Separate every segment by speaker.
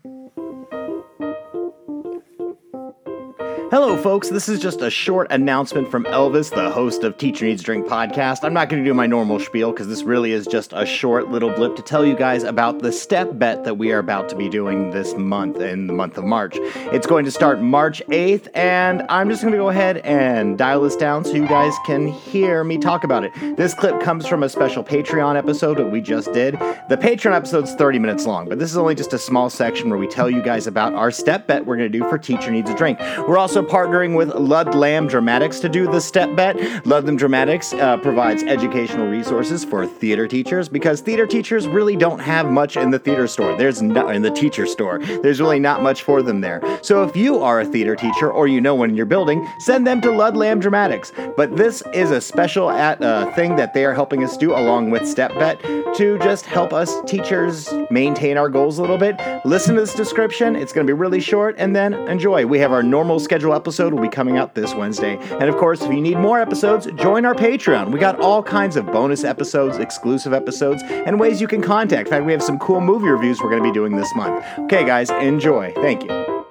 Speaker 1: Hello, folks. This is just a short announcement from Elvis, the host of Teacher Needs a Drink podcast. I'm not going to do my normal spiel because this really is just a short little blip to tell you guys about the step bet that we are about to be doing this month, in the month of March. It's going to start March 8th, and I'm just going to go ahead and dial this down so you guys can hear me talk about it. This clip comes from a special Patreon episode that we just did. The Patreon episode's 30 minutes long, but this is only just a small section where we tell you guys about our step bet we're going to do for Teacher Needs a Drink. We're also partnering with Ludlam Dramatics to do the step bet. Ludlam Dramatics provides educational resources for theater teachers because theater teachers really don't have much in the theater store. In the teacher store. There's really not much for them there. So if you are a theater teacher or you know one in your building, send them to Ludlam Dramatics. But this is a special thing that they are helping us do along with Step Bet to just help us teachers maintain our goals a little bit. Listen to this description. It's going to be really short, and then enjoy. We have our normal schedule episode will be coming out this Wednesday. And of course, if you need more episodes, join our Patreon. We got all kinds of bonus episodes, exclusive episodes, and ways you can contact. In fact, we have some cool movie reviews we're going to be doing this month. Okay, guys, enjoy. Thank you.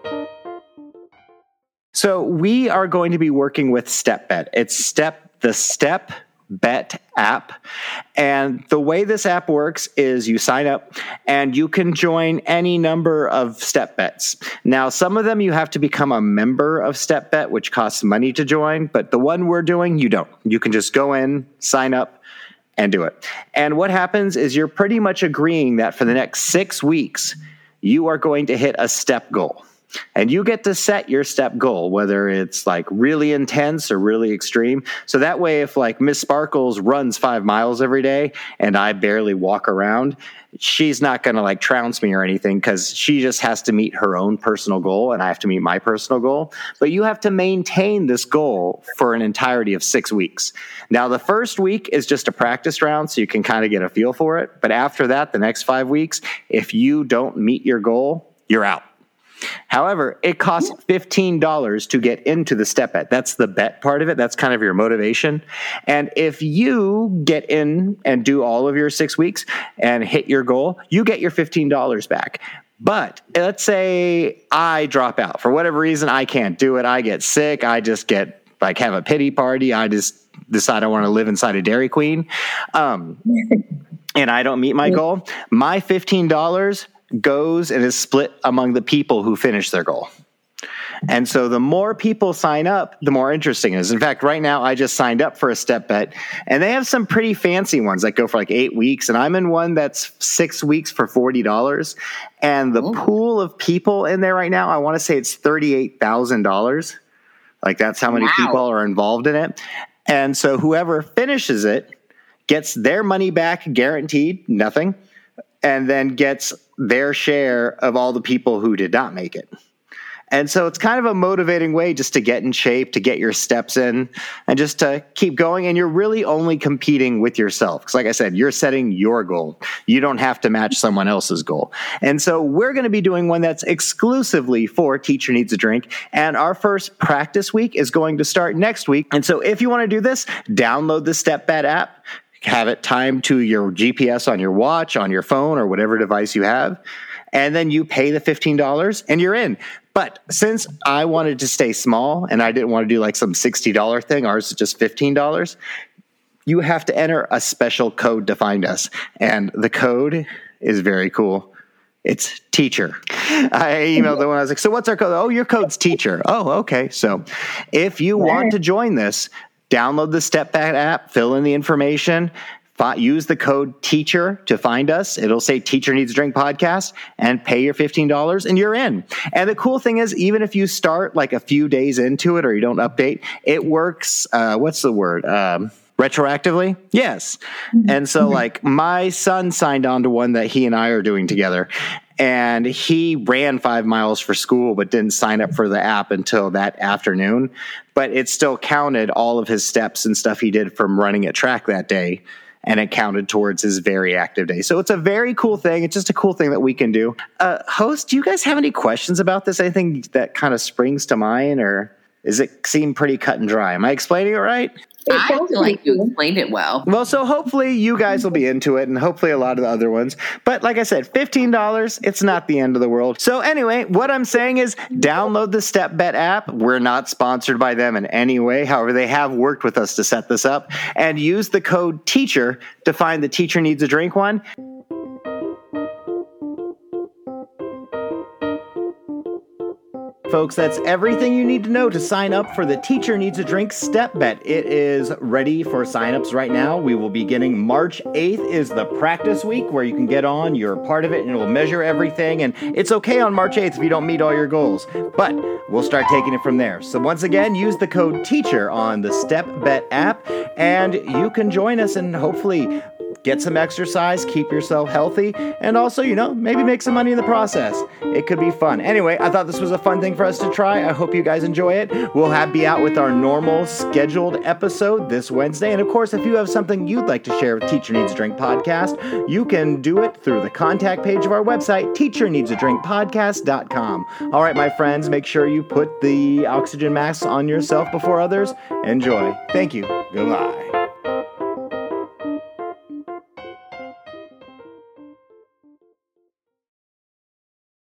Speaker 1: So we are going to be working with StepBet. It's the Step Bet app. And the way this app works is you sign up and you can join any number of step bets. Now, some of them you have to become a member of Step Bet, which costs money to join, but the one we're doing, you don't. You can just go in, sign up, and do it. And what happens is you're pretty much agreeing that for the next 6 weeks, you are going to hit a step goal. And you get to set your step goal, whether it's like really intense or really extreme. So that way, if like Miss Sparkles runs 5 miles every day and I barely walk around, she's not going to like trounce me or anything because she just has to meet her own personal goal and I have to meet my personal goal. But you have to maintain this goal for an entirety of 6 weeks. Now, the first week is just a practice round, so you can kind of get a feel for it. But after that, the next 5 weeks, if you don't meet your goal, you're out. However, it costs $15 to get into the step bet. That's the bet part of it. That's kind of your motivation. And if you get in and do all of your 6 weeks and hit your goal, you get your $15 back. But let's say I drop out. For whatever reason, I can't do it. I get sick. I just get have a pity party. I just decide I want to live inside a Dairy Queen. And I don't meet my goal. My $15 goes and is split among the people who finish their goal. And so the more people sign up, the more interesting it is. In fact, right now I just signed up for a step bet, and they have some pretty fancy ones that go for like 8 weeks. And I'm in one that's 6 weeks for $40. And the pool of people in there right now, I want to say it's $38,000. Like that's how many people are involved in it. And so whoever finishes it gets their money back, guaranteed, nothing, and then gets their share of all the people who did not make it. And so it's kind of a motivating way just to get in shape, to get your steps in, and just to keep going. And you're really only competing with yourself. Because like I said, you're setting your goal. You don't have to match someone else's goal. And so we're going to be doing one that's exclusively for Teacher Needs a Drink. And our first practice week is going to start next week. And so if you want to do this, download the StepBet app. Have it timed to your GPS on your watch, on your phone, or whatever device you have. And then you pay the $15 and you're in. But since I wanted to stay small and I didn't want to do like some $60 thing, ours is just $15, you have to enter a special code to find us. And the code is very cool. It's teacher. I emailed the one. I was like, so what's our code? Oh, your code's teacher. Oh, okay. So if you want to join this, download the StepBet app, fill in the information, use the code TEACHER to find us. It'll say Teacher Needs a Drink podcast, and pay your $15 and you're in. And the cool thing is, even if you start like a few days into it or you don't update, it works. What's the word? Retroactively? Yes. And so like my son signed on to one that he and I are doing together. And he ran 5 miles for school, but didn't sign up for the app until that afternoon. But it still counted all of his steps and stuff he did from running at track that day. And it counted towards his very active day. So it's a very cool thing. It's just a cool thing that we can do. Host, do you guys have any questions about this? Anything that kind of springs to mind or? Does it seem pretty cut and dry? Am I explaining it right?
Speaker 2: I feel like you explained it well.
Speaker 1: Well, so hopefully you guys will be into it, and hopefully a lot of the other ones. But like I said, $15, it's not the end of the world. So anyway, what I'm saying is download the StepBet app. We're not sponsored by them in any way. However, they have worked with us to set this up. And use the code TEACHER to find the Teacher Needs a Drink one. Folks, that's everything you need to know to sign up for the Teacher Needs a Drink Step Bet. It is ready for signups right now. We will be getting March 8th is the practice week where you can get on, you're a part of it, and it will measure everything. And it's okay on March 8th if you don't meet all your goals, but we'll start taking it from there. So once again, use the code TEACHER on the Step Bet app, and you can join us and hopefully get some exercise, keep yourself healthy, and also, maybe make some money in the process. It could be fun. Anyway, I thought this was a fun thing for us to try. I hope you guys enjoy it. We'll be out with our normal scheduled episode this Wednesday. And of course, if you have something you'd like to share with Teacher Needs a Drink Podcast, you can do it through the contact page of our website, teacherneedsadrinkpodcast.com. All right, my friends, make sure you put the oxygen mask on yourself before others. Enjoy. Thank you. Goodbye.